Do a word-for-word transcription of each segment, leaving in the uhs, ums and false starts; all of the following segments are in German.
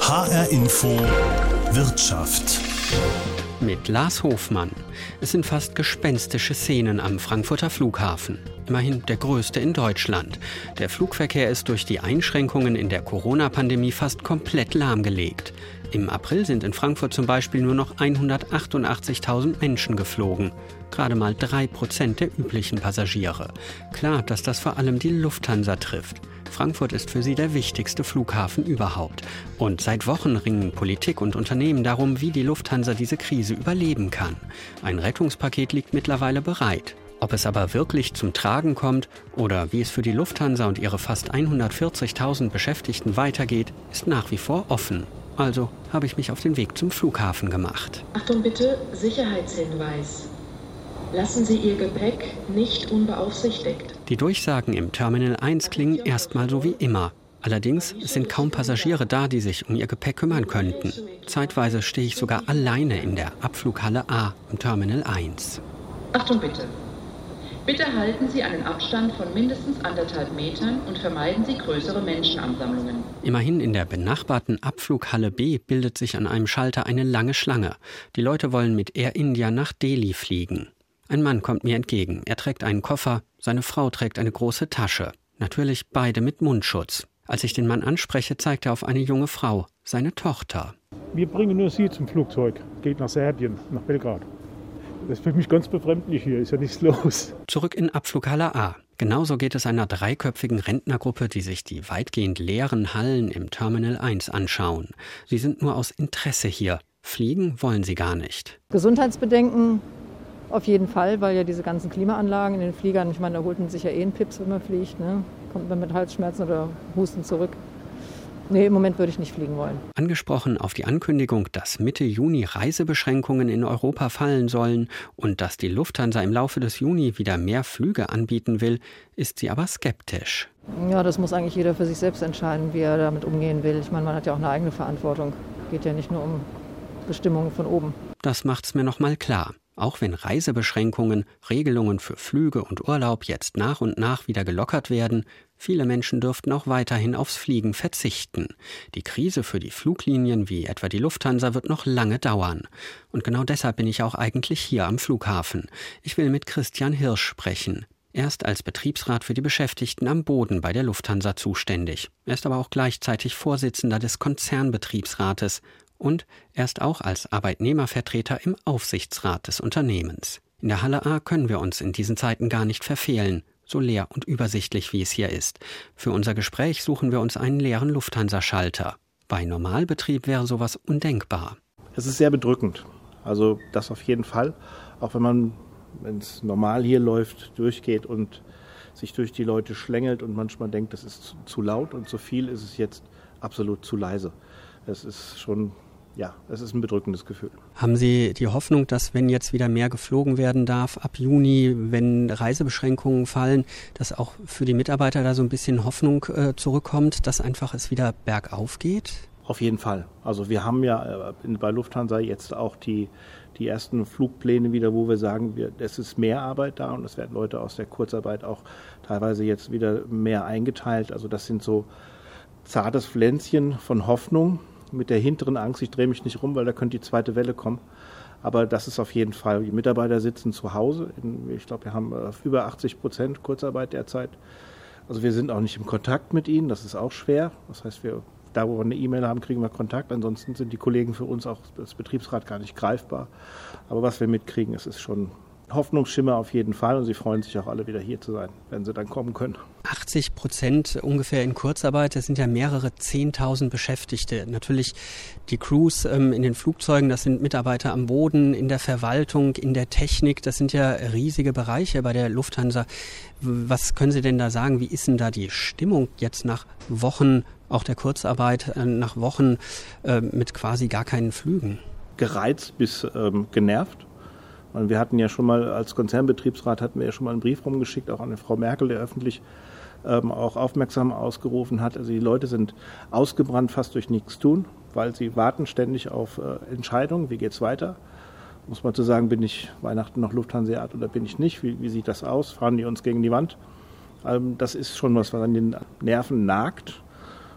H R Info Wirtschaft mit Lars Hofmann. Es sind fast gespenstische Szenen am Frankfurter Flughafen. Immerhin der größte in Deutschland. Der Flugverkehr ist durch die Einschränkungen in der Corona-Pandemie fast komplett lahmgelegt. Im April sind in Frankfurt zum Beispiel nur noch hundertachtundachtzigtausend Menschen geflogen. Gerade mal drei Prozent der üblichen Passagiere. Klar, dass das vor allem die Lufthansa trifft. Frankfurt ist für sie der wichtigste Flughafen überhaupt. Und seit Wochen ringen Politik und Unternehmen darum, wie die Lufthansa diese Krise überleben kann. Ein Rettungspaket liegt mittlerweile bereit. Ob es aber wirklich zum Tragen kommt oder wie es für die Lufthansa und ihre fast hundertvierzigtausend Beschäftigten weitergeht, ist nach wie vor offen. Also habe ich mich auf den Weg zum Flughafen gemacht. Achtung bitte, Sicherheitshinweis. Lassen Sie Ihr Gepäck nicht unbeaufsichtigt. Die Durchsagen im Terminal eins klingen erstmal so wie immer. Allerdings sind kaum Passagiere da, die sich um ihr Gepäck kümmern könnten. Zeitweise stehe ich sogar alleine in der Abflughalle A im Terminal eins. Achtung bitte. Bitte halten Sie einen Abstand von mindestens anderthalb Metern und vermeiden Sie größere Menschenansammlungen. Immerhin in der benachbarten Abflughalle B bildet sich an einem Schalter eine lange Schlange. Die Leute wollen mit Air India nach Delhi fliegen. Ein Mann kommt mir entgegen. Er trägt einen Koffer, seine Frau trägt eine große Tasche. Natürlich beide mit Mundschutz. Als ich den Mann anspreche, zeigt er auf eine junge Frau, seine Tochter. Wir bringen nur sie zum Flugzeug, geht nach Serbien, nach Belgrad. Das ist für mich ganz befremdlich hier, ist ja nichts los. Zurück in Abflughalle A. Genauso geht es einer dreiköpfigen Rentnergruppe, die sich die weitgehend leeren Hallen im Terminal eins anschauen. Sie sind nur aus Interesse hier. Fliegen wollen sie gar nicht. Gesundheitsbedenken auf jeden Fall, weil ja diese ganzen Klimaanlagen in den Fliegern, ich meine, da holt man sich ja eh einen Pips, wenn man fliegt, ne? Kommt man mit Halsschmerzen oder Husten zurück. Nee, im Moment würde ich nicht fliegen wollen. Angesprochen auf die Ankündigung, dass Mitte Juni Reisebeschränkungen in Europa fallen sollen und dass die Lufthansa im Laufe des Juni wieder mehr Flüge anbieten will, ist sie aber skeptisch. Ja, das muss eigentlich jeder für sich selbst entscheiden, wie er damit umgehen will. Ich meine, man hat ja auch eine eigene Verantwortung. Geht ja nicht nur um Bestimmungen von oben. Das macht's mir noch mal klar. Auch wenn Reisebeschränkungen, Regelungen für Flüge und Urlaub jetzt nach und nach wieder gelockert werden, viele Menschen dürften auch weiterhin aufs Fliegen verzichten. Die Krise für die Fluglinien wie etwa die Lufthansa wird noch lange dauern. Und genau deshalb bin ich auch eigentlich hier am Flughafen. Ich will mit Christian Hirsch sprechen. Er ist als Betriebsrat für die Beschäftigten am Boden bei der Lufthansa zuständig. Er ist aber auch gleichzeitig Vorsitzender des Konzernbetriebsrates. Und er ist auch als Arbeitnehmervertreter im Aufsichtsrat des Unternehmens. In der Halle A können wir uns in diesen Zeiten gar nicht verfehlen, so leer und übersichtlich wie es hier ist. Für unser Gespräch suchen wir uns einen leeren Lufthansa-Schalter. Bei Normalbetrieb wäre sowas undenkbar. Es ist sehr bedrückend, also das auf jeden Fall. Auch wenn man, wenn es normal hier läuft, durchgeht und sich durch die Leute schlängelt und manchmal denkt, das ist zu laut und zu viel, ist es jetzt absolut zu leise. Es ist schon, ja, es ist ein bedrückendes Gefühl. Haben Sie die Hoffnung, dass wenn jetzt wieder mehr geflogen werden darf, ab Juni, wenn Reisebeschränkungen fallen, dass auch für die Mitarbeiter da so ein bisschen Hoffnung äh, zurückkommt, dass einfach es wieder bergauf geht? Auf jeden Fall. Also wir haben ja äh, bei Lufthansa jetzt auch die, die ersten Flugpläne wieder, wo wir sagen, wir, es ist mehr Arbeit da und es werden Leute aus der Kurzarbeit auch teilweise jetzt wieder mehr eingeteilt. Also das sind so zartes Pflänzchen von Hoffnung. Mit der hinteren Angst, ich drehe mich nicht rum, weil da könnte die zweite Welle kommen. Aber das ist auf jeden Fall, die Mitarbeiter sitzen zu Hause. Ich glaube, wir haben über achtzig Prozent Kurzarbeit derzeit. Also wir sind auch nicht im Kontakt mit ihnen, das ist auch schwer. Das heißt, wir, da wo wir eine E-Mail haben, kriegen wir Kontakt. Ansonsten sind die Kollegen für uns auch als Betriebsrat gar nicht greifbar. Aber was wir mitkriegen, es ist schon Hoffnungsschimmer auf jeden Fall und sie freuen sich auch alle wieder hier zu sein, wenn sie dann kommen können. achtzig Prozent ungefähr in Kurzarbeit, das sind ja mehrere zehntausend Beschäftigte. Natürlich die Crews ähm, in den Flugzeugen, das sind Mitarbeiter am Boden, in der Verwaltung, in der Technik, das sind ja riesige Bereiche bei der Lufthansa. Was können Sie denn da sagen, wie ist denn da die Stimmung jetzt nach Wochen, auch der Kurzarbeit, äh, nach Wochen äh, mit quasi gar keinen Flügen? Gereizt bis ähm, genervt. Und wir hatten ja schon mal als Konzernbetriebsrat hatten wir ja schon mal einen Brief rumgeschickt, auch an die Frau Merkel, der öffentlich ähm, auch aufmerksam ausgerufen hat. Also die Leute sind ausgebrannt fast durch nichts tun, weil sie warten ständig auf äh, Entscheidungen, wie geht's weiter. Muss man zu sagen, bin ich Weihnachten noch Lufthanseat oder bin ich nicht? Wie, wie sieht das aus? Fahren die uns gegen die Wand? Ähm, das ist schon was, was an den Nerven nagt.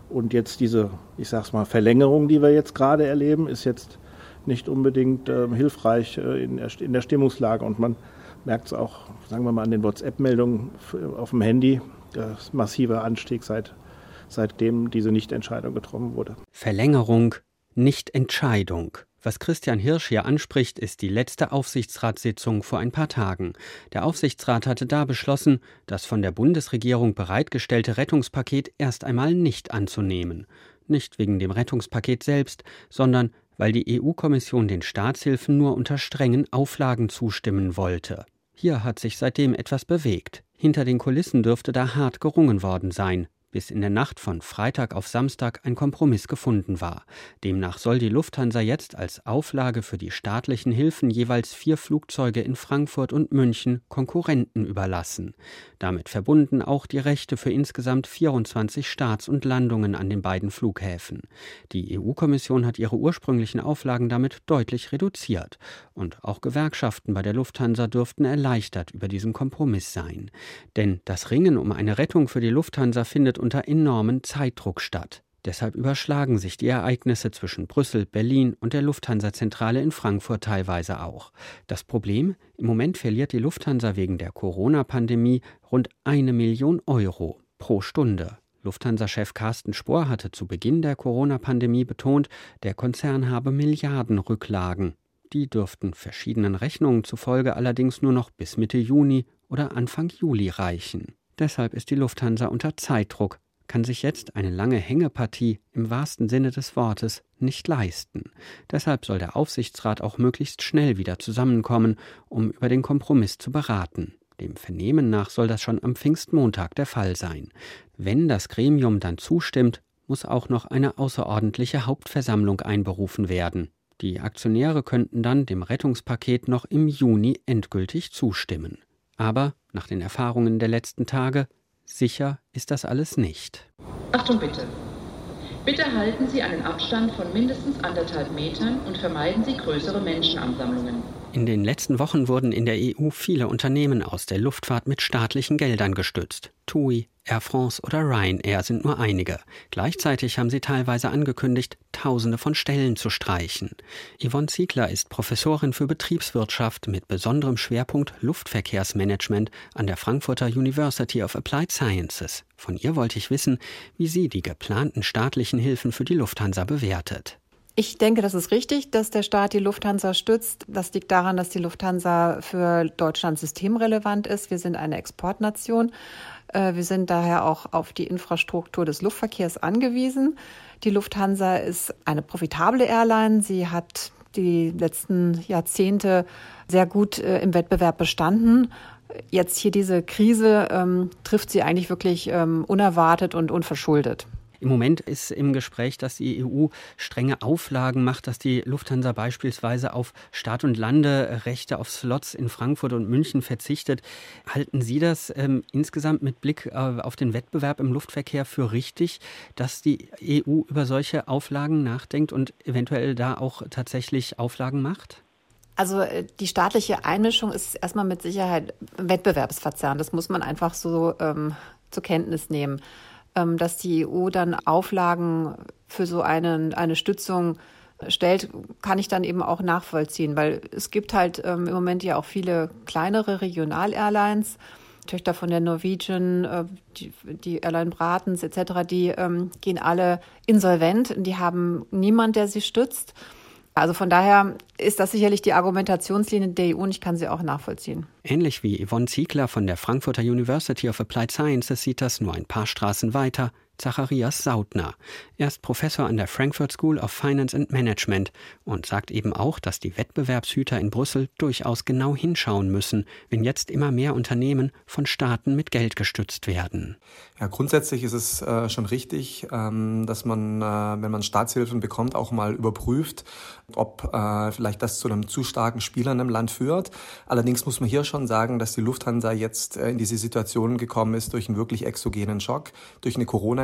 Und jetzt diese, ich sag's mal, Verlängerung, die wir jetzt gerade erleben, ist jetzt nicht unbedingt äh, hilfreich äh, in, der, in der Stimmungslage. Und man merkt es auch, sagen wir mal, an den WhatsApp-Meldungen auf dem Handy, der massive Anstieg seit, seitdem diese Nichtentscheidung getroffen wurde. Verlängerung, Nichtentscheidung. Was Christian Hirsch hier anspricht, ist die letzte Aufsichtsratssitzung vor ein paar Tagen. Der Aufsichtsrat hatte da beschlossen, das von der Bundesregierung bereitgestellte Rettungspaket erst einmal nicht anzunehmen. Nicht wegen dem Rettungspaket selbst, sondern weil die E U-Kommission den Staatshilfen nur unter strengen Auflagen zustimmen wollte. Hier hat sich seitdem etwas bewegt. Hinter den Kulissen dürfte da hart gerungen worden sein, bis in der Nacht von Freitag auf Samstag ein Kompromiss gefunden war. Demnach soll die Lufthansa jetzt als Auflage für die staatlichen Hilfen jeweils vier Flugzeuge in Frankfurt und München Konkurrenten überlassen. Damit verbunden auch die Rechte für insgesamt vierundzwanzig Starts und Landungen an den beiden Flughäfen. Die E U-Kommission hat ihre ursprünglichen Auflagen damit deutlich reduziert. Und auch Gewerkschaften bei der Lufthansa dürften erleichtert über diesen Kompromiss sein. Denn das Ringen um eine Rettung für die Lufthansa findet unter enormen Zeitdruck statt. Deshalb überschlagen sich die Ereignisse zwischen Brüssel, Berlin und der Lufthansa-Zentrale in Frankfurt teilweise auch. Das Problem? Im Moment verliert die Lufthansa wegen der Corona-Pandemie rund eine Million Euro pro Stunde. Lufthansa-Chef Carsten Spohr hatte zu Beginn der Corona-Pandemie betont, der Konzern habe Milliardenrücklagen. Die dürften verschiedenen Rechnungen zufolge allerdings nur noch bis Mitte Juni oder Anfang Juli reichen. Deshalb ist die Lufthansa unter Zeitdruck, kann sich jetzt eine lange Hängepartie im wahrsten Sinne des Wortes nicht leisten. Deshalb soll der Aufsichtsrat auch möglichst schnell wieder zusammenkommen, um über den Kompromiss zu beraten. Dem Vernehmen nach soll das schon am Pfingstmontag der Fall sein. Wenn das Gremium dann zustimmt, muss auch noch eine außerordentliche Hauptversammlung einberufen werden. Die Aktionäre könnten dann dem Rettungspaket noch im Juni endgültig zustimmen. Aber nach den Erfahrungen der letzten Tage, sicher ist das alles nicht. Achtung bitte. Bitte halten Sie einen Abstand von mindestens anderthalb Metern und vermeiden Sie größere Menschenansammlungen. In den letzten Wochen wurden in der E U viele Unternehmen aus der Luftfahrt mit staatlichen Geldern gestützt. T U I, Air France oder Ryanair sind nur einige. Gleichzeitig haben sie teilweise angekündigt, Tausende von Stellen zu streichen. Yvonne Ziegler ist Professorin für Betriebswirtschaft mit besonderem Schwerpunkt Luftverkehrsmanagement an der Frankfurter University of Applied Sciences. Von ihr wollte ich wissen, wie sie die geplanten staatlichen Hilfen für die Lufthansa bewertet. Ich denke, das ist richtig, dass der Staat die Lufthansa stützt. Das liegt daran, dass die Lufthansa für Deutschland systemrelevant ist. Wir sind eine Exportnation. Wir sind daher auch auf die Infrastruktur des Luftverkehrs angewiesen. Die Lufthansa ist eine profitable Airline. Sie hat die letzten Jahrzehnte sehr gut im Wettbewerb bestanden. Jetzt hier diese Krise ähm, trifft sie eigentlich wirklich ähm, unerwartet und unverschuldet. Im Moment ist im Gespräch, dass die E U strenge Auflagen macht, dass die Lufthansa beispielsweise auf Start- und Landerechte, auf Slots in Frankfurt und München verzichtet. Halten Sie das ähm, insgesamt mit Blick äh, auf den Wettbewerb im Luftverkehr für richtig, dass die E U über solche Auflagen nachdenkt und eventuell da auch tatsächlich Auflagen macht? Also die staatliche Einmischung ist erstmal mit Sicherheit wettbewerbsverzerrend. Das muss man einfach so ähm, zur Kenntnis nehmen. Dass die E U dann Auflagen für so eine, eine Stützung stellt, kann ich dann eben auch nachvollziehen, weil es gibt halt ähm, im Moment ja auch viele kleinere Regional-Airlines, Töchter von der Norwegian, äh, die, die Airline Bratens et cetera, die ähm, gehen alle insolvent, die haben niemand, der sie stützt. Also von daher ist das sicherlich die Argumentationslinie der E U und ich kann sie auch nachvollziehen. Ähnlich wie Yvonne Ziegler von der Frankfurter University of Applied Sciences sieht das nur ein paar Straßen weiter Zacharias Sautner. Er ist Professor an der Frankfurt School of Finance and Management und sagt eben auch, dass die Wettbewerbshüter in Brüssel durchaus genau hinschauen müssen, wenn jetzt immer mehr Unternehmen von Staaten mit Geld gestützt werden. Ja, grundsätzlich ist es äh, schon richtig, ähm, dass man, äh, wenn man Staatshilfen bekommt, auch mal überprüft, ob äh, vielleicht das zu einem zu starken Spieler in einem Land führt. Allerdings muss man hier schon sagen, dass die Lufthansa jetzt äh, in diese Situation gekommen ist durch einen wirklich exogenen Schock, durch eine Corona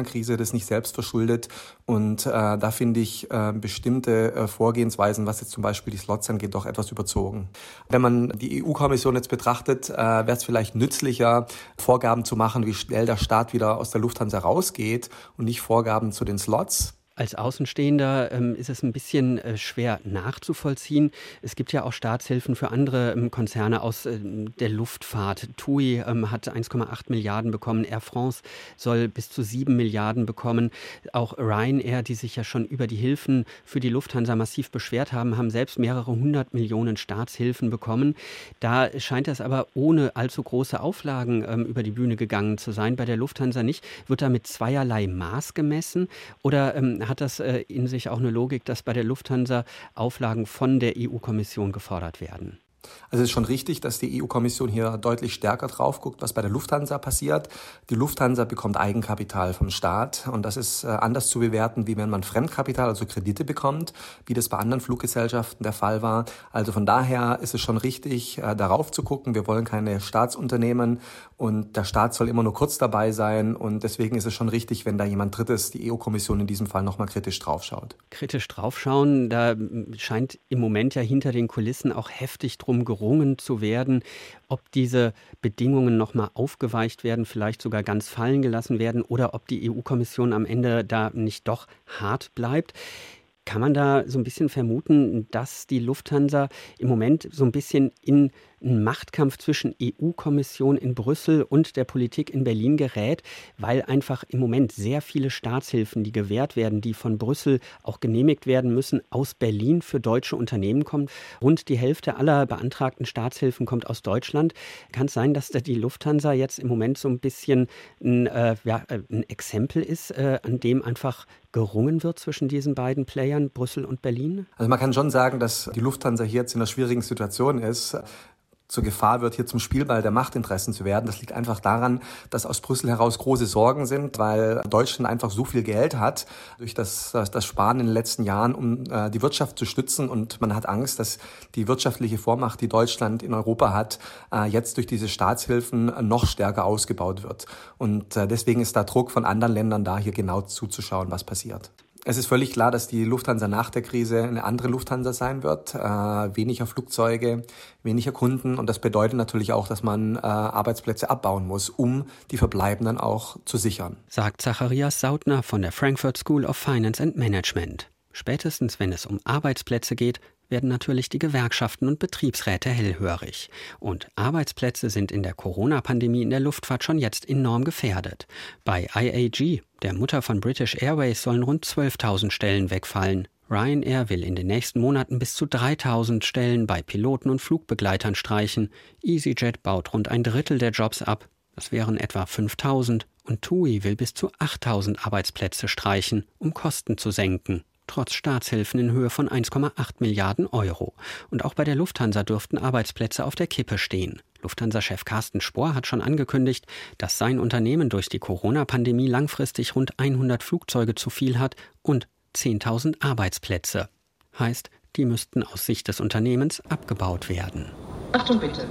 Corona-Krise, das nicht selbst verschuldet. Und äh, da finde ich äh, bestimmte äh, Vorgehensweisen, was jetzt zum Beispiel die Slots angeht, doch etwas überzogen. Wenn man die E U-Kommission jetzt betrachtet, äh, wäre es vielleicht nützlicher, Vorgaben zu machen, wie schnell der Staat wieder aus der Lufthansa rausgeht und nicht Vorgaben zu den Slots. Als Außenstehender ähm, ist es ein bisschen äh, schwer nachzuvollziehen. Es gibt ja auch Staatshilfen für andere ähm, Konzerne aus äh, der Luftfahrt. T U I ähm, hat eins Komma acht Milliarden bekommen. Air France soll bis zu sieben Milliarden bekommen. Auch Ryanair, die sich ja schon über die Hilfen für die Lufthansa massiv beschwert haben, haben selbst mehrere hundert Millionen Staatshilfen bekommen. Da scheint es aber ohne allzu große Auflagen ähm, über die Bühne gegangen zu sein. Bei der Lufthansa nicht. Wird da mit zweierlei Maß gemessen? Oder ähm, hat das äh, in sich auch eine Logik, dass bei der Lufthansa Auflagen von der E U-Kommission gefordert werden? Also es ist schon richtig, dass die E U-Kommission hier deutlich stärker drauf guckt, was bei der Lufthansa passiert. Die Lufthansa bekommt Eigenkapital vom Staat und das ist äh, anders zu bewerten, wie wenn man Fremdkapital, also Kredite bekommt, wie das bei anderen Fluggesellschaften der Fall war. Also von daher ist es schon richtig, äh, darauf zu gucken. Wir wollen keine Staatsunternehmen und der Staat soll immer nur kurz dabei sein und deswegen ist es schon richtig, wenn da jemand Drittes, die E U-Kommission in diesem Fall nochmal kritisch draufschaut. Kritisch draufschauen, da scheint im Moment ja hinter den Kulissen auch heftig drum gerungen zu werden, ob diese Bedingungen nochmal aufgeweicht werden, vielleicht sogar ganz fallen gelassen werden oder ob die E U-Kommission am Ende da nicht doch hart bleibt. Kann man da so ein bisschen vermuten, dass die Lufthansa im Moment so ein bisschen in einen Machtkampf zwischen E U-Kommission in Brüssel und der Politik in Berlin gerät, weil einfach im Moment sehr viele Staatshilfen, die gewährt werden, die von Brüssel auch genehmigt werden müssen, aus Berlin für deutsche Unternehmen kommen. Rund die Hälfte aller beantragten Staatshilfen kommt aus Deutschland. Kann es sein, dass da die Lufthansa jetzt im Moment so ein bisschen ein, äh, ja, ein Exempel ist, äh, an dem einfach gerungen wird zwischen diesen beiden Playern, Brüssel und Berlin? Also man kann schon sagen, dass die Lufthansa hier jetzt in einer schwierigen Situation ist. Zur Gefahr wird, hier zum Spielball der Machtinteressen zu werden. Das liegt einfach daran, dass aus Brüssel heraus große Sorgen sind, weil Deutschland einfach so viel Geld hat durch das, das Sparen in den letzten Jahren, um äh, die Wirtschaft zu stützen. Und man hat Angst, dass die wirtschaftliche Vormacht, die Deutschland in Europa hat, äh, jetzt durch diese Staatshilfen noch stärker ausgebaut wird. Und äh, deswegen ist da Druck von anderen Ländern da, hier genau zuzuschauen, was passiert. Es ist völlig klar, dass die Lufthansa nach der Krise eine andere Lufthansa sein wird. Äh, weniger Flugzeuge, weniger Kunden. Und das bedeutet natürlich auch, dass man äh, Arbeitsplätze abbauen muss, um die verbleibenden auch zu sichern. Sagt Zacharias Sautner von der Frankfurt School of Finance and Management. Spätestens, wenn es um Arbeitsplätze geht, werden natürlich die Gewerkschaften und Betriebsräte hellhörig. Und Arbeitsplätze sind in der Corona-Pandemie in der Luftfahrt schon jetzt enorm gefährdet. Bei I A G, der Mutter von British Airways, sollen rund zwölftausend Stellen wegfallen. Ryanair will in den nächsten Monaten bis zu dreitausend Stellen bei Piloten und Flugbegleitern streichen. EasyJet baut rund ein Drittel der Jobs ab. Das wären etwa fünftausend. Und T U I will bis zu achttausend Arbeitsplätze streichen, um Kosten zu senken. Trotz Staatshilfen in Höhe von eins Komma acht Milliarden Euro. Und auch bei der Lufthansa dürften Arbeitsplätze auf der Kippe stehen. Lufthansa-Chef Carsten Spohr hat schon angekündigt, dass sein Unternehmen durch die Corona-Pandemie langfristig rund hundert Flugzeuge zu viel hat und zehntausend Arbeitsplätze. Heißt, die müssten aus Sicht des Unternehmens abgebaut werden. Achtung bitte.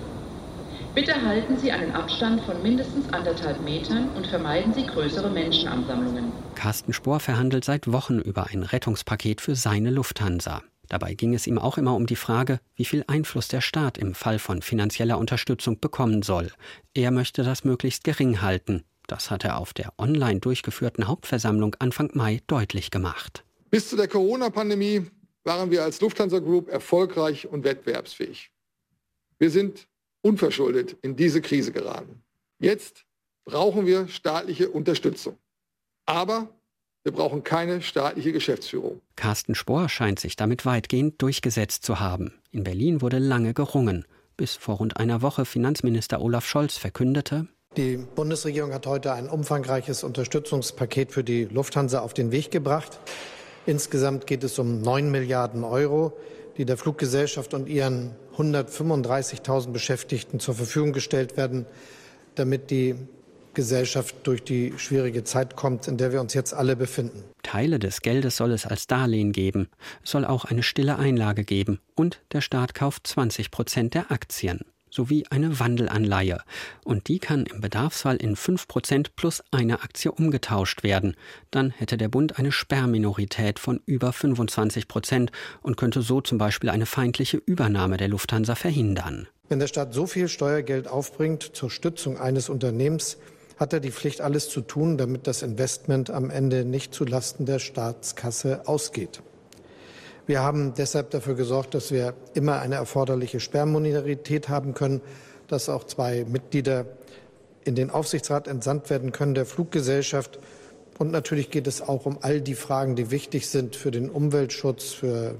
Bitte halten Sie einen Abstand von mindestens anderthalb Metern und vermeiden Sie größere Menschenansammlungen. Carsten Spohr verhandelt seit Wochen über ein Rettungspaket für seine Lufthansa. Dabei ging es ihm auch immer um die Frage, wie viel Einfluss der Staat im Fall von finanzieller Unterstützung bekommen soll. Er möchte das möglichst gering halten. Das hat er auf der online durchgeführten Hauptversammlung Anfang Mai deutlich gemacht. Bis zu der Corona-Pandemie waren wir als Lufthansa Group erfolgreich und wettbewerbsfähig. Wir sind unverschuldet in diese Krise geraten. Jetzt brauchen wir staatliche Unterstützung. Aber wir brauchen keine staatliche Geschäftsführung. Carsten Spohr scheint sich damit weitgehend durchgesetzt zu haben. In Berlin wurde lange gerungen, bis vor rund einer Woche Finanzminister Olaf Scholz verkündete: Die Bundesregierung hat heute ein umfangreiches Unterstützungspaket für die Lufthansa auf den Weg gebracht. Insgesamt geht es um neun Milliarden Euro, die der Fluggesellschaft und ihren hundertfünfunddreißigtausend Beschäftigten zur Verfügung gestellt werden, damit die Gesellschaft durch die schwierige Zeit kommt, in der wir uns jetzt alle befinden. Teile des Geldes soll es als Darlehen geben. Es soll auch eine stille Einlage geben. Und der Staat kauft zwanzig Prozent der Aktien. sowie eine Wandelanleihe. Und die kann im Bedarfsfall in fünf Prozent plus eine Aktie umgetauscht werden. Dann hätte der Bund eine Sperrminorität von über fünfundzwanzig Prozent und könnte so zum Beispiel eine feindliche Übernahme der Lufthansa verhindern. Wenn der Staat so viel Steuergeld aufbringt zur Stützung eines Unternehmens, hat er die Pflicht, alles zu tun, damit das Investment am Ende nicht zulasten der Staatskasse ausgeht. Wir haben deshalb dafür gesorgt, dass wir immer eine erforderliche Sperrminorität haben können, dass auch zwei Mitglieder in den Aufsichtsrat entsandt werden können der Fluggesellschaft. Und natürlich geht es auch um all die Fragen, die wichtig sind für den Umweltschutz, für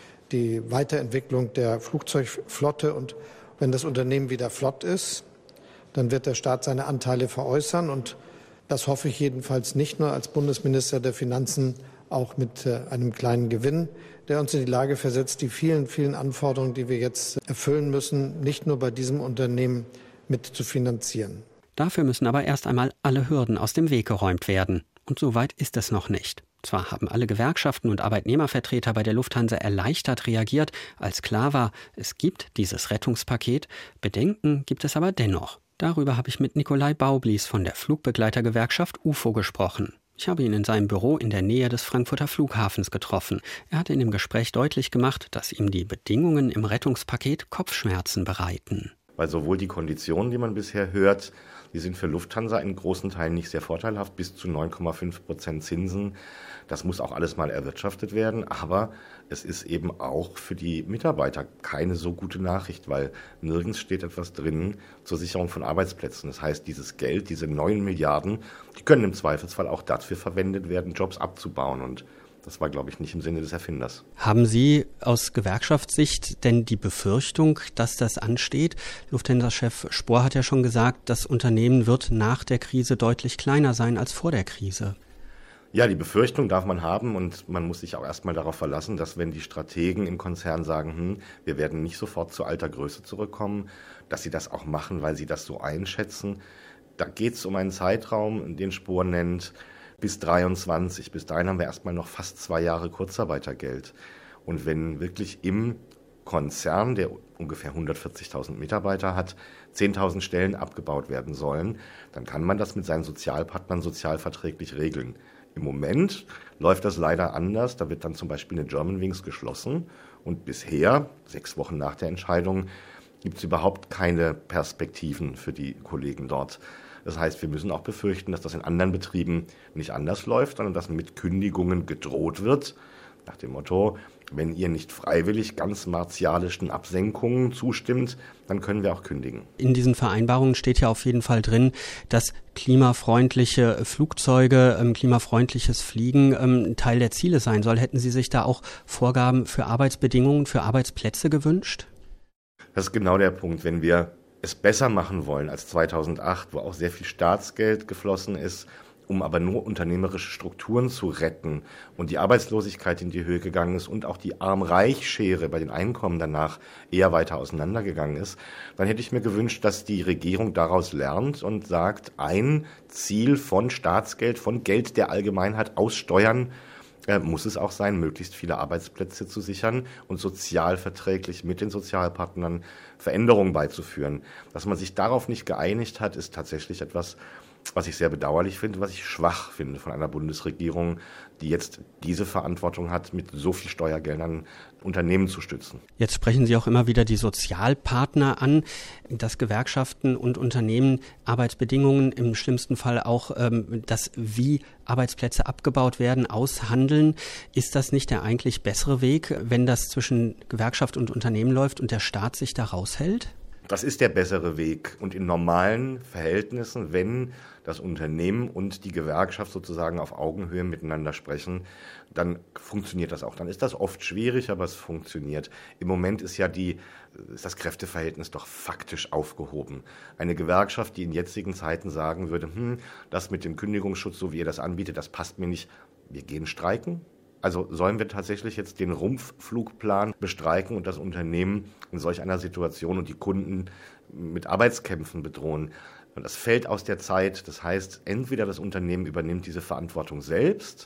die Weiterentwicklung der Flugzeugflotte. Und wenn das Unternehmen wieder flott ist, dann wird der Staat seine Anteile veräußern. Und das hoffe ich jedenfalls nicht nur als Bundesminister der Finanzen, auch mit einem kleinen Gewinn, der uns in die Lage versetzt, die vielen, vielen Anforderungen, die wir jetzt erfüllen müssen, nicht nur bei diesem Unternehmen mit zu finanzieren. Dafür müssen aber erst einmal alle Hürden aus dem Weg geräumt werden. Und so weit ist es noch nicht. Zwar haben alle Gewerkschaften und Arbeitnehmervertreter bei der Lufthansa erleichtert reagiert, als klar war, es gibt dieses Rettungspaket. Bedenken gibt es aber dennoch. Darüber habe ich mit Nikolai Baublies von der Flugbegleitergewerkschaft U F O gesprochen. Ich habe ihn in seinem Büro in der Nähe des Frankfurter Flughafens getroffen. Er hatte in dem Gespräch deutlich gemacht, dass ihm die Bedingungen im Rettungspaket Kopfschmerzen bereiten. Weil sowohl die Konditionen, die man bisher hört, die sind für Lufthansa in großen Teilen nicht sehr vorteilhaft, bis zu neun Komma fünf Prozent Zinsen. Das muss auch alles mal erwirtschaftet werden, aber es ist eben auch für die Mitarbeiter keine so gute Nachricht, weil nirgends steht etwas drin zur Sicherung von Arbeitsplätzen. Das heißt, dieses Geld, diese neun Milliarden, die können im Zweifelsfall auch dafür verwendet werden, Jobs abzubauen, und das war, glaube ich, nicht im Sinne des Erfinders. Haben Sie aus Gewerkschaftssicht denn die Befürchtung, dass das ansteht? Lufthansa-Chef Spohr hat ja schon gesagt, das Unternehmen wird nach der Krise deutlich kleiner sein als vor der Krise. Ja, die Befürchtung darf man haben, und man muss sich auch erstmal darauf verlassen, dass wenn die Strategen im Konzern sagen, hm, wir werden nicht sofort zu alter Größe zurückkommen, dass sie das auch machen, weil sie das so einschätzen. Da geht es um einen Zeitraum, den Spohr nennt, bis dreiundzwanzig. Bis dahin haben wir erstmal noch fast zwei Jahre Kurzarbeitergeld. Und wenn wirklich im Konzern, der ungefähr hundertvierzigtausend Mitarbeiter hat, zehntausend Stellen abgebaut werden sollen, dann kann man das mit seinen Sozialpartnern sozialverträglich regeln. Im Moment läuft das leider anders. Da wird dann zum Beispiel eine Germanwings geschlossen. Und bisher, sechs Wochen nach der Entscheidung, gibt es überhaupt keine Perspektiven für die Kollegen dort. Das heißt, wir müssen auch befürchten, dass das in anderen Betrieben nicht anders läuft, sondern dass mit Kündigungen gedroht wird, nach dem Motto, wenn ihr nicht freiwillig ganz martialischen Absenkungen zustimmt, dann können wir auch kündigen. In diesen Vereinbarungen steht ja auf jeden Fall drin, dass klimafreundliche Flugzeuge, ähm, klimafreundliches Fliegen ähm, Teil der Ziele sein soll. Hätten Sie sich da auch Vorgaben für Arbeitsbedingungen, für Arbeitsplätze gewünscht? Das ist genau der Punkt. Wenn wir es besser machen wollen als zweitausendacht, wo auch sehr viel Staatsgeld geflossen ist, um aber nur unternehmerische Strukturen zu retten und die Arbeitslosigkeit in die Höhe gegangen ist und auch die Arm-Reich-Schere bei den Einkommen danach eher weiter auseinandergegangen ist, dann hätte ich mir gewünscht, dass die Regierung daraus lernt und sagt, ein Ziel von Staatsgeld, von Geld der Allgemeinheit aus Steuern, äh, muss es auch sein, möglichst viele Arbeitsplätze zu sichern und sozialverträglich mit den Sozialpartnern Veränderungen beizuführen. Dass man sich darauf nicht geeinigt hat, ist tatsächlich etwas, was ich sehr bedauerlich finde, was ich schwach finde von einer Bundesregierung, die jetzt diese Verantwortung hat, mit so viel Steuergeldern Unternehmen zu stützen. Jetzt sprechen Sie auch immer wieder die Sozialpartner an, dass Gewerkschaften und Unternehmen Arbeitsbedingungen, im schlimmsten Fall auch ähm, das, wie Arbeitsplätze abgebaut werden, aushandeln. Ist das nicht der eigentlich bessere Weg, wenn das zwischen Gewerkschaft und Unternehmen läuft und der Staat sich da raushält? Das ist der bessere Weg. Und in normalen Verhältnissen, wenn das Unternehmen und die Gewerkschaft sozusagen auf Augenhöhe miteinander sprechen, dann funktioniert das auch. Dann ist das oft schwierig, aber es funktioniert. Im Moment ist ja die, ist das Kräfteverhältnis doch faktisch aufgehoben. Eine Gewerkschaft, die in jetzigen Zeiten sagen würde, hm, das mit dem Kündigungsschutz, so wie ihr das anbietet, das passt mir nicht, wir gehen streiken. Also sollen wir tatsächlich jetzt den Rumpfflugplan bestreiken und das Unternehmen in solch einer Situation und die Kunden mit Arbeitskämpfen bedrohen? Und das fällt aus der Zeit. Das heißt, entweder das Unternehmen übernimmt diese Verantwortung selbst,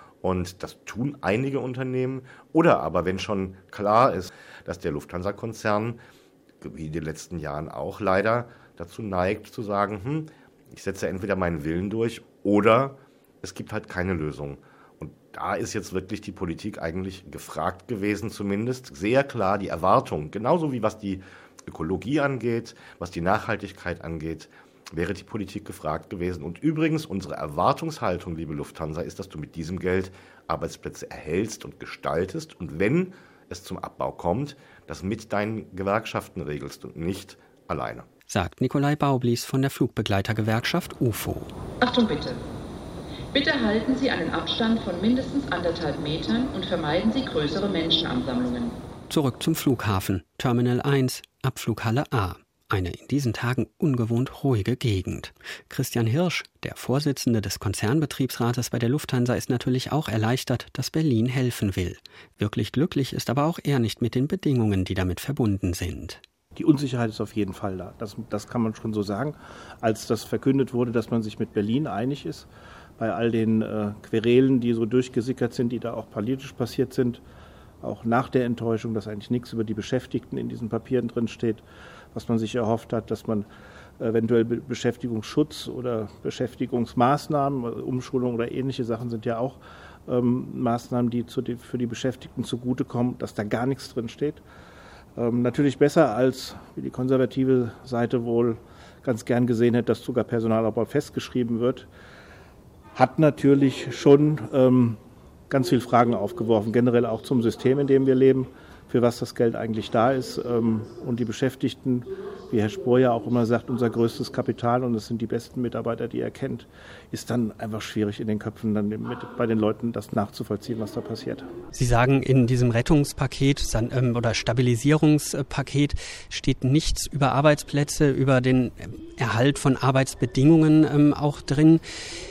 und das tun einige Unternehmen, oder aber, wenn schon klar ist, dass der Lufthansa-Konzern wie in den letzten Jahren auch leider dazu neigt, zu sagen, hm, ich setze entweder meinen Willen durch oder es gibt halt keine Lösung. Und da ist jetzt wirklich die Politik eigentlich gefragt gewesen, zumindest sehr klar die Erwartung, genauso wie was die Ökologie angeht, was die Nachhaltigkeit angeht, wäre die Politik gefragt gewesen. Und übrigens, unsere Erwartungshaltung, liebe Lufthansa, ist, dass du mit diesem Geld Arbeitsplätze erhältst und gestaltest und wenn es zum Abbau kommt, das mit deinen Gewerkschaften regelst und nicht alleine. Sagt Nikolai Baublies von der Flugbegleitergewerkschaft U F O. Achtung bitte. Bitte halten Sie einen Abstand von mindestens anderthalb Metern und vermeiden Sie größere Menschenansammlungen. Zurück zum Flughafen. Terminal eins, Abflughalle A. Eine in diesen Tagen ungewohnt ruhige Gegend. Christian Hirsch, der Vorsitzende des Konzernbetriebsrates bei der Lufthansa, ist natürlich auch erleichtert, dass Berlin helfen will. Wirklich glücklich ist aber auch er nicht mit den Bedingungen, die damit verbunden sind. Die Unsicherheit ist auf jeden Fall da. Das, das kann man schon so sagen. Als das verkündet wurde, dass man sich mit Berlin einig ist, bei all den äh, Querelen, die so durchgesickert sind, die da auch politisch passiert sind, auch nach der Enttäuschung, dass eigentlich nichts über die Beschäftigten in diesen Papieren drin steht, was man sich erhofft hat, dass man eventuell Beschäftigungsschutz oder Beschäftigungsmaßnahmen, Umschulung oder ähnliche Sachen sind ja auch ähm, Maßnahmen, die zu die, für die Beschäftigten zugutekommen, dass da gar nichts drin steht. Ähm, natürlich besser als, wie die konservative Seite wohl ganz gern gesehen hätte, dass sogar Personalabbau festgeschrieben wird, hat natürlich schon ähm, ganz viele Fragen aufgeworfen, generell auch zum System, in dem wir leben, für was das Geld eigentlich da ist. Und die Beschäftigten, wie Herr Spohr ja auch immer sagt, unser größtes Kapital und es sind die besten Mitarbeiter, die er kennt, ist dann einfach schwierig in den Köpfen, dann mit, bei den Leuten das nachzuvollziehen, was da passiert. Sie sagen, in diesem Rettungspaket oder Stabilisierungspaket steht nichts über Arbeitsplätze, über den Erhalt von Arbeitsbedingungen auch drin.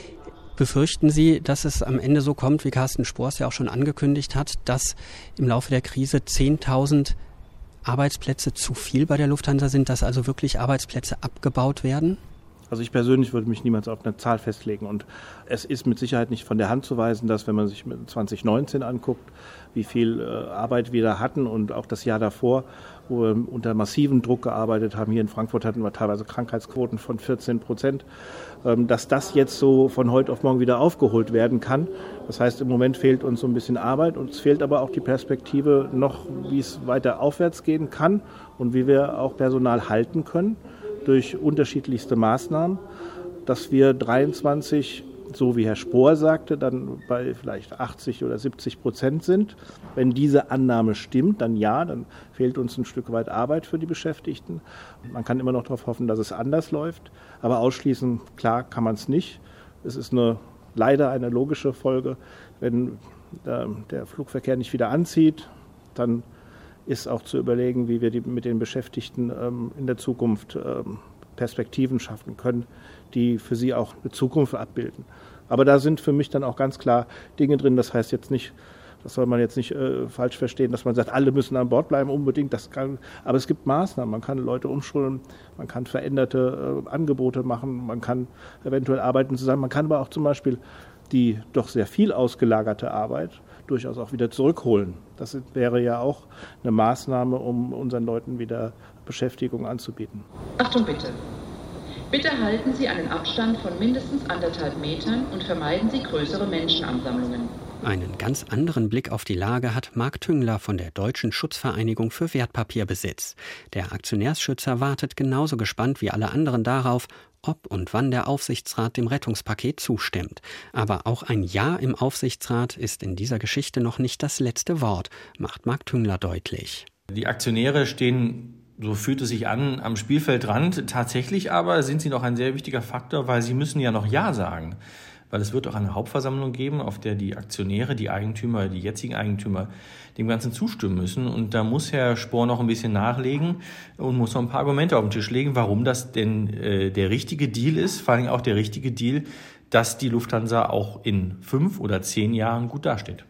Befürchten Sie, dass es am Ende so kommt, wie Carsten Spohr es ja auch schon angekündigt hat, dass im Laufe der Krise zehntausend Arbeitsplätze zu viel bei der Lufthansa sind, dass also wirklich Arbeitsplätze abgebaut werden? Also ich persönlich würde mich niemals auf eine Zahl festlegen. Und es ist mit Sicherheit nicht von der Hand zu weisen, dass wenn man sich mit zwanzig neunzehn anguckt, wie viel äh, Arbeit wir da hatten und auch das Jahr davor, wo wir unter massivem Druck gearbeitet haben. Hier in Frankfurt hatten wir teilweise Krankheitsquoten von vierzehn Prozent, ähm, dass das jetzt so von heute auf morgen wieder aufgeholt werden kann. Das heißt, im Moment fehlt uns so ein bisschen Arbeit und es fehlt aber auch die Perspektive noch, wie es weiter aufwärts gehen kann und wie wir auch Personal halten können durch unterschiedlichste Maßnahmen, dass wir dreiundzwanzig, so wie Herr Spohr sagte, dann bei vielleicht achtzig oder siebzig Prozent sind. Wenn diese Annahme stimmt, dann ja, dann fehlt uns ein Stück weit Arbeit für die Beschäftigten. Man kann immer noch darauf hoffen, dass es anders läuft, aber ausschließen, klar, kann man es nicht. Es ist eine, leider eine logische Folge, wenn äh, der Flugverkehr nicht wieder anzieht, dann ist auch zu überlegen, wie wir die, mit den Beschäftigten ähm, in der Zukunft ähm, Perspektiven schaffen können, die für sie auch eine Zukunft abbilden. Aber da sind für mich dann auch ganz klar Dinge drin. Das heißt jetzt nicht, das soll man jetzt nicht äh, falsch verstehen, dass man sagt, alle müssen an Bord bleiben, unbedingt. Das kann, aber es gibt Maßnahmen. Man kann Leute umschulen, man kann veränderte äh, Angebote machen, man kann eventuell arbeiten zusammen. Man kann aber auch zum Beispiel die doch sehr viel ausgelagerte Arbeit durchaus auch wieder zurückholen. Das wäre ja auch eine Maßnahme, um unseren Leuten wieder Beschäftigung anzubieten. Achtung bitte. Bitte halten Sie einen Abstand von mindestens anderthalb Metern und vermeiden Sie größere Menschenansammlungen. Einen ganz anderen Blick auf die Lage hat Marc Tüngler von der Deutschen Schutzvereinigung für Wertpapierbesitz. Der Aktionärsschützer wartet genauso gespannt wie alle anderen darauf, ob und wann der Aufsichtsrat dem Rettungspaket zustimmt. Aber auch ein Ja im Aufsichtsrat ist in dieser Geschichte noch nicht das letzte Wort, macht Marc Tüngler deutlich. Die Aktionäre stehen, so fühlt es sich an, am Spielfeldrand. Tatsächlich aber sind sie noch ein sehr wichtiger Faktor, weil sie müssen ja noch Ja sagen. Weil es wird auch eine Hauptversammlung geben, auf der die Aktionäre, die Eigentümer, die jetzigen Eigentümer dem Ganzen zustimmen müssen. Und da muss Herr Spohr noch ein bisschen nachlegen und muss noch ein paar Argumente auf den Tisch legen, warum das denn äh, der richtige Deal ist. Vor allem auch der richtige Deal, dass die Lufthansa auch in fünf oder zehn Jahren gut dasteht.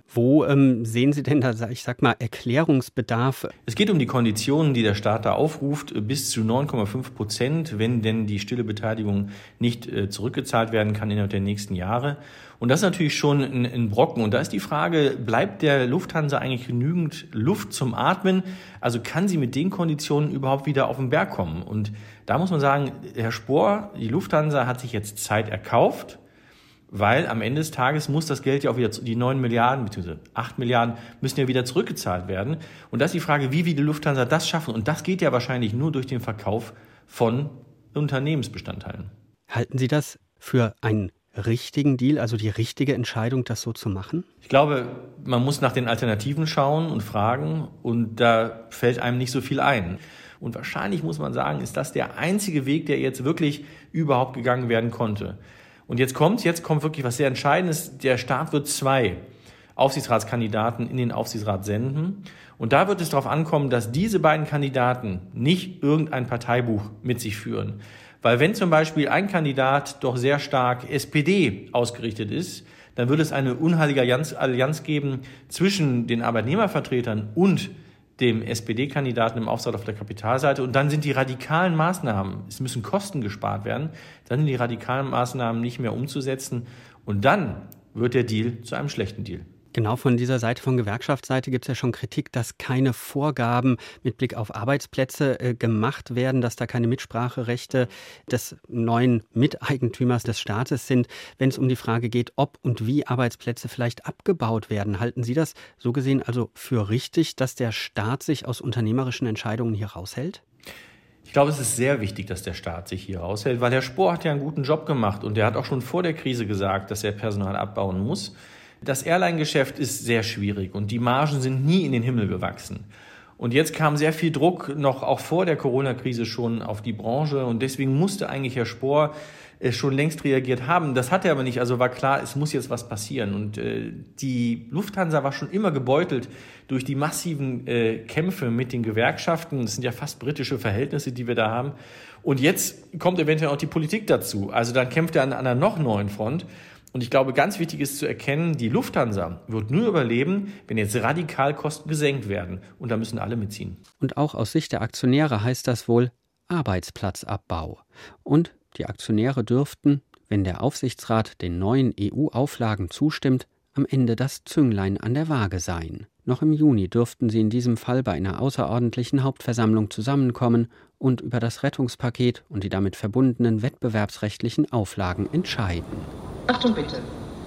Wo ähm, sehen Sie denn da, ich sag mal, Erklärungsbedarf? Es geht um die Konditionen, die der Staat da aufruft, bis zu neun Komma fünf Prozent, wenn denn die stille Beteiligung nicht äh, zurückgezahlt werden kann innerhalb der nächsten Jahre. Und das ist natürlich schon ein, ein Brocken. Und da ist die Frage, bleibt der Lufthansa eigentlich genügend Luft zum Atmen? Also kann sie mit den Konditionen überhaupt wieder auf den Berg kommen? Und da muss man sagen, Herr Spohr, die Lufthansa hat sich jetzt Zeit erkauft, weil am Ende des Tages muss das Geld ja auch wieder, die neun Milliarden bzw. acht Milliarden müssen ja wieder zurückgezahlt werden. Und das ist die Frage, wie will die Lufthansa das schaffen? Und das geht ja wahrscheinlich nur durch den Verkauf von Unternehmensbestandteilen. Halten Sie das für einen richtigen Deal, also die richtige Entscheidung, das so zu machen? Ich glaube, man muss nach den Alternativen schauen und fragen, und da fällt einem nicht so viel ein. Und wahrscheinlich muss man sagen, ist das der einzige Weg, der jetzt wirklich überhaupt gegangen werden konnte. Und jetzt kommt, jetzt kommt wirklich was sehr Entscheidendes. Der Staat wird zwei Aufsichtsratskandidaten in den Aufsichtsrat senden. Und da wird es darauf ankommen, dass diese beiden Kandidaten nicht irgendein Parteibuch mit sich führen. Weil wenn zum Beispiel ein Kandidat doch sehr stark S P D ausgerichtet ist, dann würde es eine unheilige Allianz, Allianz geben zwischen den Arbeitnehmervertretern und dem S P D-Kandidaten im Aufsichtsrat auf der Kapitalseite. Und dann sind die radikalen Maßnahmen, es müssen Kosten gespart werden, dann sind die radikalen Maßnahmen nicht mehr umzusetzen. Und dann wird der Deal zu einem schlechten Deal. Genau, von dieser Seite, von Gewerkschaftsseite gibt es ja schon Kritik, dass keine Vorgaben mit Blick auf Arbeitsplätze äh, gemacht werden, dass da keine Mitspracherechte des neuen Miteigentümers des Staates sind, wenn es um die Frage geht, ob und wie Arbeitsplätze vielleicht abgebaut werden. Halten Sie das so gesehen also für richtig, dass der Staat sich aus unternehmerischen Entscheidungen hier raushält? Ich glaube, es ist sehr wichtig, dass der Staat sich hier raushält, weil Herr Spohr hat ja einen guten Job gemacht und der hat auch schon vor der Krise gesagt, dass er Personal abbauen muss. Das Airline-Geschäft ist sehr schwierig und die Margen sind nie in den Himmel gewachsen. Und jetzt kam sehr viel Druck noch auch vor der Corona-Krise schon auf die Branche und deswegen musste eigentlich Herr Spohr schon längst reagiert haben. Das hat er aber nicht, also war klar, es muss jetzt was passieren. Und äh, die Lufthansa war schon immer gebeutelt durch die massiven äh, Kämpfe mit den Gewerkschaften. Das sind ja fast britische Verhältnisse, die wir da haben. Und jetzt kommt eventuell auch die Politik dazu. Also dann kämpft er an einer noch neuen Front. Und ich glaube, ganz wichtig ist zu erkennen, die Lufthansa wird nur überleben, wenn jetzt radikal Kosten gesenkt werden. Und da müssen alle mitziehen. Und auch aus Sicht der Aktionäre heißt das wohl Arbeitsplatzabbau. Und die Aktionäre dürften, wenn der Aufsichtsrat den neuen E U-Auflagen zustimmt, am Ende das Zünglein an der Waage sein. Noch im Juni dürften sie in diesem Fall bei einer außerordentlichen Hauptversammlung zusammenkommen und über das Rettungspaket und die damit verbundenen wettbewerbsrechtlichen Auflagen entscheiden. Achtung bitte.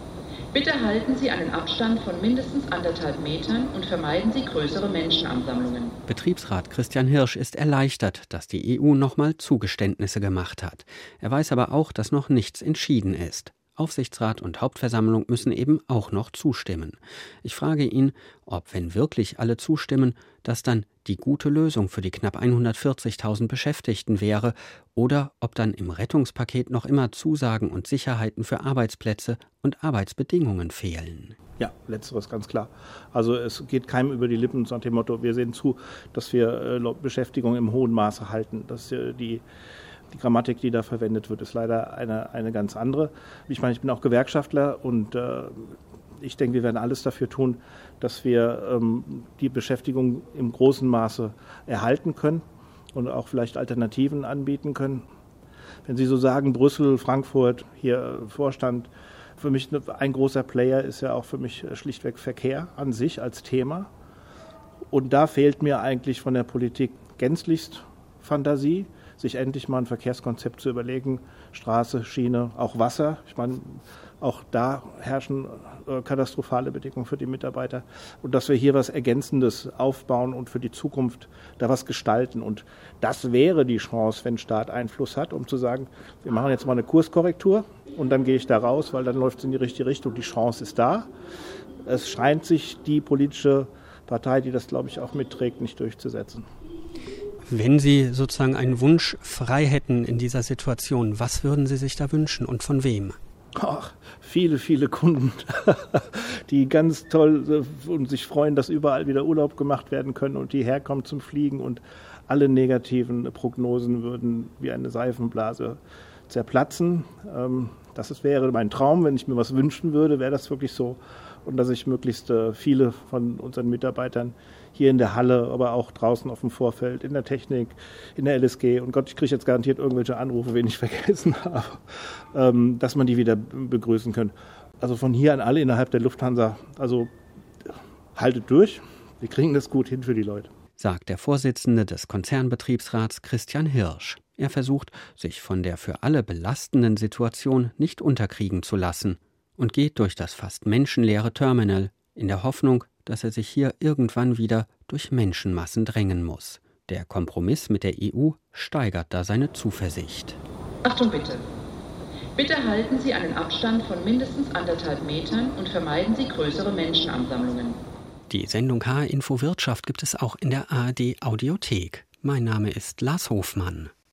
Bitte halten Sie einen Abstand von mindestens anderthalb Metern und vermeiden Sie größere Menschenansammlungen. Betriebsrat Christian Hirsch ist erleichtert, dass die E U nochmal Zugeständnisse gemacht hat. Er weiß aber auch, dass noch nichts entschieden ist. Aufsichtsrat und Hauptversammlung müssen eben auch noch zustimmen. Ich frage ihn, ob, wenn wirklich alle zustimmen, das dann die gute Lösung für die knapp hundertvierzigtausend Beschäftigten wäre oder ob dann im Rettungspaket noch immer Zusagen und Sicherheiten für Arbeitsplätze und Arbeitsbedingungen fehlen. Ja, letzteres ganz klar. Also es geht keinem über die Lippen nach dem Motto, wir sehen zu, dass wir äh, Beschäftigung im hohen Maße halten, dass äh, die Die Grammatik, die da verwendet wird, ist leider eine, eine ganz andere. Ich meine, ich bin auch Gewerkschaftler und äh, ich denke, wir werden alles dafür tun, dass wir ähm, die Beschäftigung im großen Maße erhalten können und auch vielleicht Alternativen anbieten können. Wenn Sie so sagen, Brüssel, Frankfurt, hier Vorstand, für mich ein großer Player ist ja auch für mich schlichtweg Verkehr an sich als Thema. Und da fehlt mir eigentlich von der Politik gänzlichst Fantasie, sich endlich mal ein Verkehrskonzept zu überlegen, Straße, Schiene, auch Wasser. Ich meine, auch da herrschen äh, katastrophale Bedingungen für die Mitarbeiter. Und dass wir hier was Ergänzendes aufbauen und für die Zukunft da was gestalten. Und das wäre die Chance, wenn Staat Einfluss hat, um zu sagen, wir machen jetzt mal eine Kurskorrektur und dann gehe ich da raus, weil dann läuft es in die richtige Richtung. Die Chance ist da. Es scheint sich die politische Partei, die das, glaube ich, auch mitträgt, nicht durchzusetzen. Wenn Sie sozusagen einen Wunsch frei hätten in dieser Situation, was würden Sie sich da wünschen und von wem? Ach, viele, viele Kunden, die ganz toll und sich freuen, dass überall wieder Urlaub gemacht werden können und die herkommen zum Fliegen und alle negativen Prognosen würden wie eine Seifenblase zerplatzen. Das wäre mein Traum, wenn ich mir was wünschen würde, wäre das wirklich so. und dass ich möglichst viele von unseren Mitarbeitern hier in der Halle, aber auch draußen auf dem Vorfeld, in der Technik, in der L S G, und Gott, ich kriege jetzt garantiert irgendwelche Anrufe, wen ich vergessen habe, ähm, dass man die wieder begrüßen könnte. Also von hier an alle innerhalb der Lufthansa, also haltet durch, wir kriegen das gut hin für die Leute. Sagt der Vorsitzende des Konzernbetriebsrats Christian Hirsch. Er versucht, sich von der für alle belastenden Situation nicht unterkriegen zu lassen und geht durch das fast menschenleere Terminal in der Hoffnung, dass er sich hier irgendwann wieder durch Menschenmassen drängen muss. Der Kompromiss mit der E U steigert da seine Zuversicht. Achtung bitte. Bitte halten Sie einen Abstand von mindestens anderthalb Metern und vermeiden Sie größere Menschenansammlungen. Die Sendung H-Info Wirtschaft gibt es auch in der A R D Audiothek. Mein Name ist Lars Hofmann.